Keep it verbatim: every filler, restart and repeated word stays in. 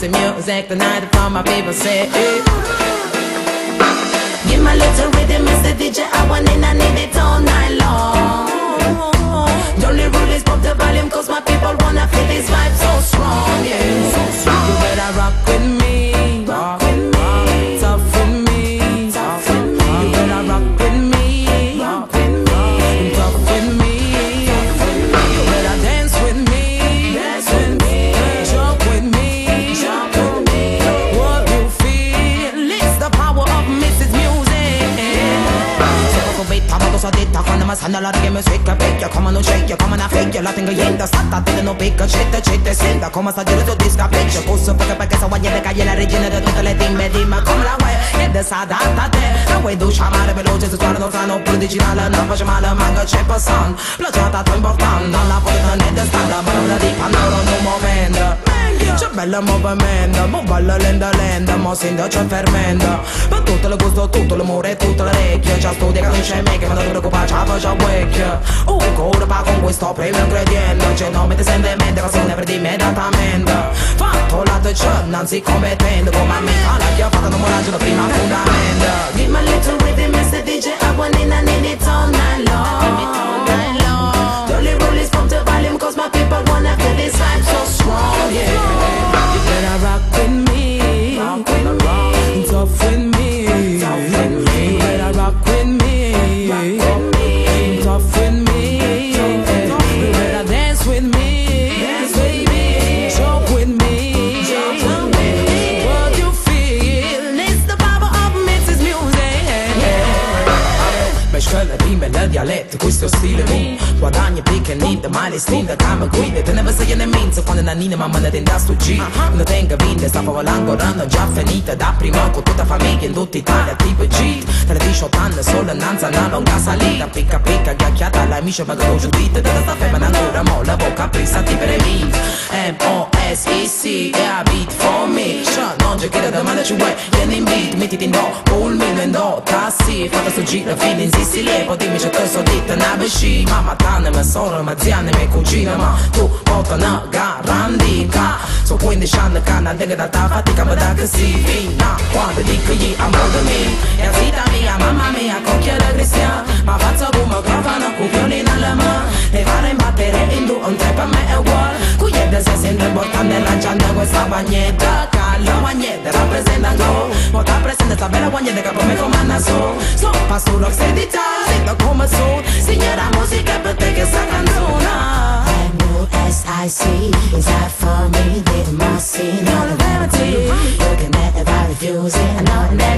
missing music tonight from my people say hey. Give my little rhythm, Mister D J, I want it, I need it all night long. The only rule is pump the volume, cause my people wanna feel this vibe so strong, yeah. So strong. You better rock with me, rock with me, tough with me, tough with me. You better rock with me, rock with me, tough with me, tough with me. You better dance with me, dance with me, jump with me, jump with me. What you feel, it's the power of Missus Music. So beat, tabato sa dita, quando mi sanno la reggae music, picchia, come non shake, come una figlia, la tengo yenda, stata, te no picca, citta, citta, senta, come sta girando disca, picchia, posso perché perché sa guaglia le caglie, la regina di tutte le team, dimmi come la vuoi, ed è sa data te, la vuoi tu chiamare veloce, se suona non sanno, pure di girare, non faccio male, manca c'è passando, plagiata tanto importante, non la potete né da standa, ma non la dica, non un momento. C'è bella movimento, mo balla lenta lenta, mo sento c'è fermento. Per tutto il gusto, tutto l'amore, tutte le orecchie. Già studia che non c'è me, che non ti preoccupare, ce la faccio vecchia. Oh, ancora con questo primo ingrediente. C'è nome ti sente mente, canzone per immediatamente. Fatto la te c'è, nanzi come tende, come a me. Alla chiappata non moraggiano prima fondamento. Give my little rhythm, Mister D J, I want it, I need it all night long. The only rule is pump the volume, cause my people wanna feel this vibe so strong, yeah. You better rock with me, rock with me, tough with me, tough with me. You better rock with me, rock with me, tough with me, you better dance with me, dance with me, jump with me, jump with me. What you feel, it's the power of Missus Music. Mescala rime nel dialetto, questo stile boom. Guadagni picche nid, ma le stinde come guide. Te ne vai sei in mensa quando la nina mamma ne tenda sto G. Non tenga vinde, sta favolando, l'anno già finita. Da prima con tutta famiglia in tutta Italia, tipo G. Tra diciotto anni solo innanzi a una lunga salita. Picca picca, ghiacchiata, la amica ma che lo giudite. Da sta femmina ancora mo, la bocca presa ti per me. M O S E C, e a beat for me. Cioè, non c'è chi da domanda ci vuoi, vieni in beat, mettiti in do, pulmino in do, tassi. Fatta sto giro, fino in sicile, poi dimmi c'è questo dito, una besci. Mamma tanne, ma sono, ma ziane, me cugina, ma tu porta una garandica. So quindici anni che non tengo tanta fatica, ma da che si fina. Quando dico gli amore mi, e a zita mia, mamma mia, cocchia da cristiana. Ma faccio un microfono, cucchioni nella mano. E fare imbattere in due, un tre per me è uguale. Cugliette se sente importante, lanciando questa bagnetta. La bagnetta rappresenta un go, ma ta presente sta bella bagnetta che per me comanda so. So passo rock steady time, sento come so. Signora musica per te che sta canzone. M U S I C, is that for me? Did my scene, not a vanity. Looking at the vibe, refusing, and not